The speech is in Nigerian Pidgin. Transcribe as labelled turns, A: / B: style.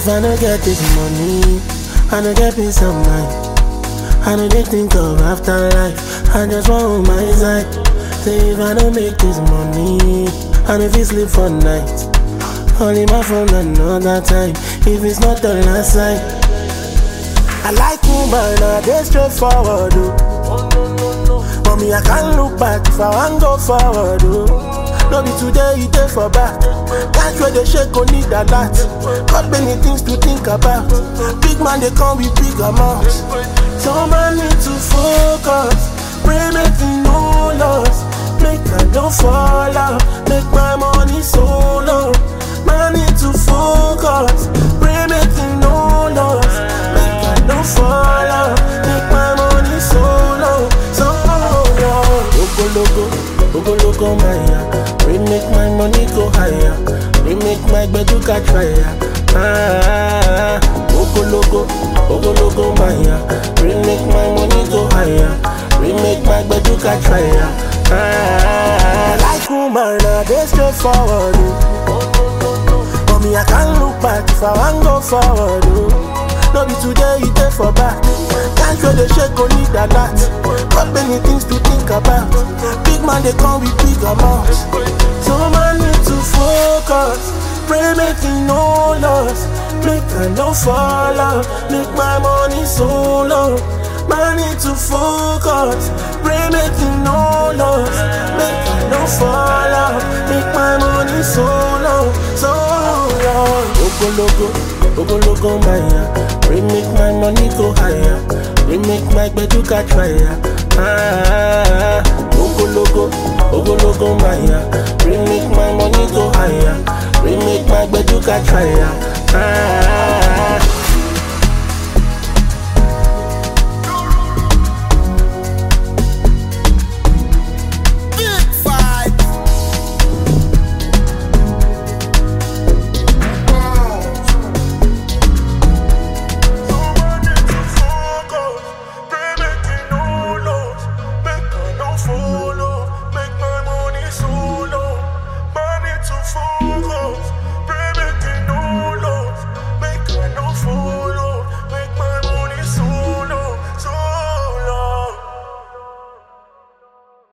A: If I don't get this money, I don't get peace of mind. I don't dey think of afterlife, I just want my side. Say if I don't make this money, I don't feel sleep for night. Only my phone another time, if it's not the last time. I like woman, I dey straightforward, oh. But me, I can't look back if I want go forward, oh. No be today, you dey for back. Can't where they shake, go need a lot. Got many things to think about. Big man, they come with big amounts. So man need to focus. Pray make me no loss. Make I don't fall out. Make my money so low. Man need to focus. Pray make me no loss. Make I don't fall out. Make my money so low. So low. Logo, logo, Maya. We make my money go higher. We make my bed to catch fire. Logo, Maya. We make my money go higher. We make my bed to catch fire. I like woman, I dey straightforward. But me, I can't look back if I want go forward. No be today, you dey for back. Can't show the shake, go need a lot. Got many things to think about. Big man, they come with big amounts. So man need to focus. Pray make me no loss. Make I no fall out. Make my money so low. Man need to focus. Pray make me no loss. Make I no fall out. Make my money so low. So low. Logo, Maya. We make my money go higher. We make my bed to catch fire. Logo, Maya. We make my money go higher. We make my bed to catch fire.